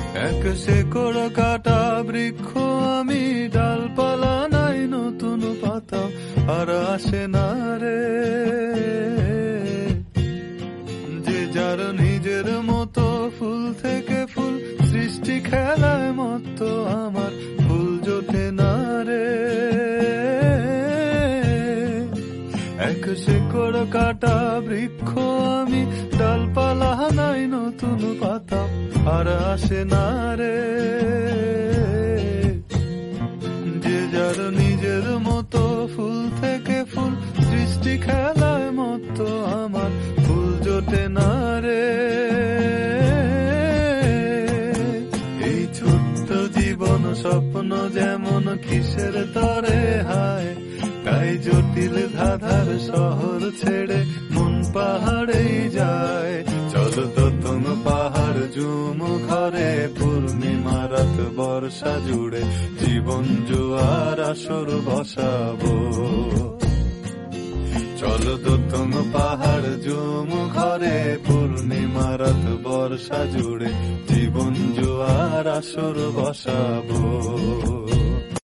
এক শেকড় কাটা বৃক্ষ আমি, ডালপালা নাই নতুন পাতা আর আসে না রে। যে যার নিজের মতো ফুল থেকে ফুল, সৃষ্টি খেলায় মত্ত আমার ফুল জোটে না রে। এক শেকড় কাটা বৃক্ষ আমি, ডালপালা নাই নতুন পাতা আর আসে না রে। যে যার নিজের মতো ফুল থেকে ফুল, সৃষ্টি খেলায় মতো আমার ফুল জোটে না রে। এই ছোট্ট জীবন স্বপ্ন যেমন কিসের তরে হায়, তাই জটিল ধাঁধার শহর ছেড়ে মন পাহাড়েই যায়। চলো তো তুমি পাহাড় ঝুম ঘরে, পূর্ণিমা রাত বর্ষা জুড়ে জীবন জোয়ার আসর বসাবো। চলো তো তুমি পাহাড় ঝুম ঘরে, পূর্ণিমা রাত বর্ষা জুড়ে জীবন জোয়ার আসর বসাবো।